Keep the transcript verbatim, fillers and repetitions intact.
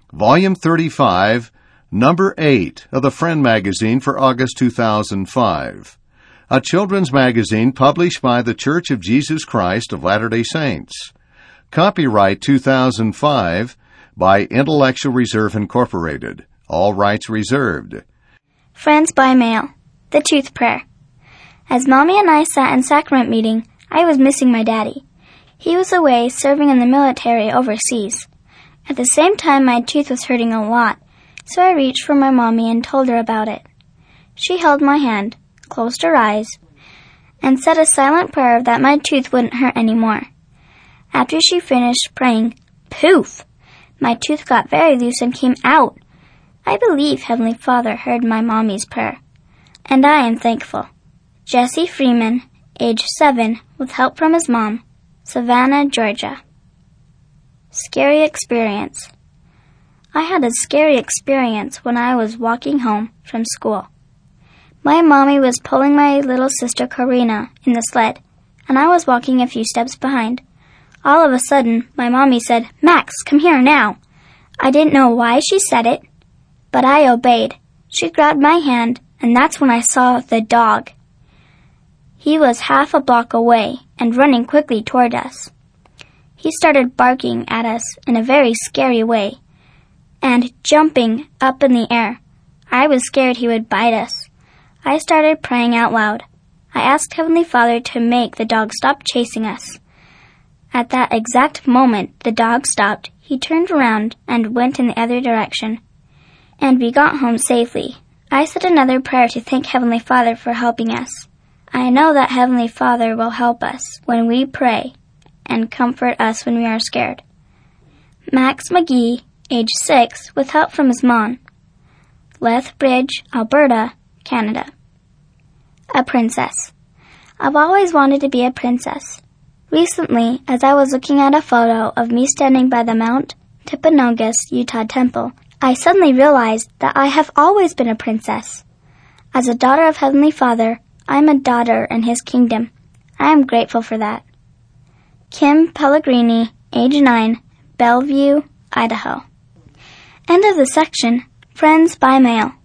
Volume thirty-five, Number eight of the Friend magazine for August two thousand five, a children's magazine published by The Church of Jesus Christ of Latter-day Saints. Copyright two thousand five by Intellectual Reserve Incorporated. All rights reserved. Friends by Mail. The Tooth Prayer. As Mommy and I sat in sacrament meeting, I was missing my daddy. He was away serving in the military overseas. At the same time, my tooth was hurting a lot, so I reached for my mommy and told her about it. She held my hand, closed her eyes, and said a silent prayer that my tooth wouldn't hurt anymore. After she finished praying, poof! My tooth got very loose and came out. I believe Heavenly Father heard my mommy's prayer, and I am thankful. Jesse Freeman, age seven, with help from his mom, Savannah, Georgia. Scary experience. I had a scary experience when I was walking home from school. My mommy was pulling my little sister Karina in the sled, and I was walking a few steps behind. All of a sudden, my mommy said, "Max, come here now." I didn't know why she said it, but I obeyed. She grabbed my hand, and that's when I saw the dog. He was half a block away and running quickly toward us. He started barking at us in a very scary way and jumping up in the air. I was scared he would bite us. I started praying out loud. I asked Heavenly Father to make the dog stop chasing us. At that exact moment, the dog stopped. He turned around and went in the other direction, and we got home safely. I said another prayer to thank Heavenly Father for helping us. I know that Heavenly Father will help us when we pray and comfort us when we are scared. Max McGee, age six, with help from his mom. Lethbridge, Alberta, Canada. A princess. I've always wanted to be a princess. Recently, as I was looking at a photo of me standing by the Mount Timpanogos, Utah temple, I suddenly realized that I have always been a princess. As a daughter of Heavenly Father, I am a daughter in His kingdom. I am grateful for that. Kim Pellegrini, age nine, Bellevue, Idaho. End of the section. Friends by Mail.